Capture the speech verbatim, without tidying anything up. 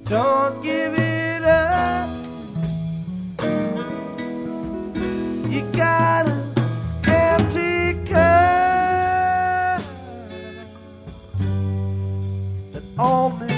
Don't give it up. You got an empty cup that only